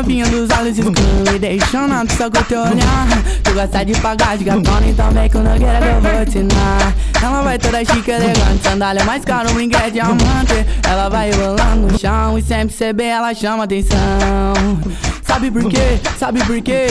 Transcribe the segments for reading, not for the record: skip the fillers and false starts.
novinha dos olhos escuros, me deixando só com o teu olhar. Tu gosta de pagar de gatona, então vem com Nogueira que eu vou te ensinar. Ela vai toda chique, elegante, sandália mais cara, um brinquedo de diamante. Ela vai rolando no chão e sempre CB ela chama atenção. Sabe por quê? Sabe por quê?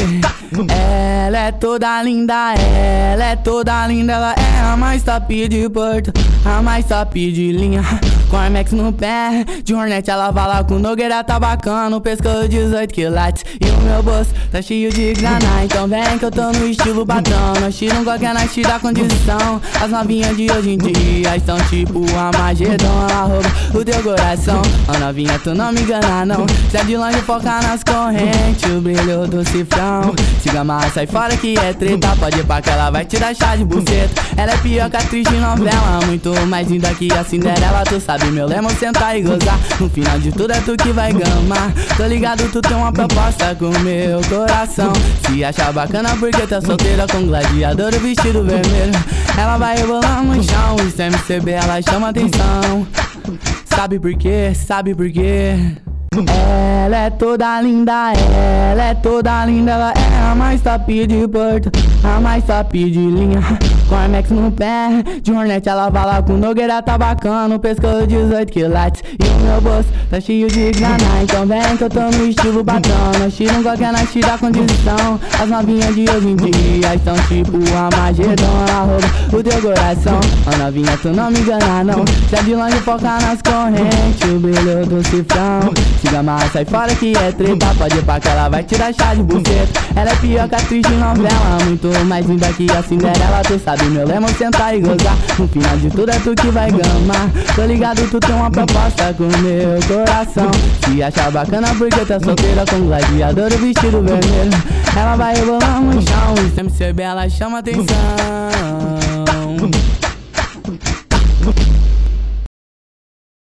Ela é toda linda, ela é toda linda. Ela é a mais top de Porto, a mais top de linha. Com Armex no pé, de Hornet ela vai lá com Nogueira tá bacana. Pescou 18 quilates e o meu bolso tá cheio de grana. Então vem que eu tô no estilo patrão, nós tiram qualquer night da condição. As novinhas de hoje em dia estão tipo a Magedon. Ela rouba o teu coração, ó novinha tu não me engana não. Se é de longe foca nas correntes, o brilho do cifrão. Siga mais, sai fora que é treta, pode ir pra que ela vai te dar chá de buceta. Ela é pior que atriz de novela, muito mais linda que a Cinderela. Tu sabe meu lema, sentar e gozar. No final de tudo é tu que vai gamar. Tô ligado, tu tem uma proposta com meu coração. Se acha bacana porque tá solteira com gladiador e vestido vermelho. Ela vai rebolando no chão e sem MCB ela chama atenção. Sabe por quê? Sabe por quê? Ela é toda linda, ela é toda linda. Ela é a mais top de Porto, a mais top de linha. Com Armex no pé, de Hornet ela vai lá com Nogueira tá bacana. Pescou 18 quilates e o meu bolso tá cheio de grana. Então vem que eu tô no estilo patrão, nós tiram qualquer night da condição. As novinhas de hoje em dia estão tipo a Magedon. Ela rouba o teu coração, ó novinha tu não me engana não. Se é de longe foca nas correntes, o brilho do cifrão. Siga mais, sai fora que é treta, pode ir pra que ela vai te dar chá de buceta. Ela é pior que atriz de novela, muito mais linda que a Cinderela. Tu sabe meu lema, sentar e gozar. No final de tudo é tu que vai gamar. Tô ligado, tu tem uma proposta com meu coração. Se acha bacana porque tá solteira com gladiador e vestido vermelho. Ela vai rebolando no chão e sempre CB ela chama atenção.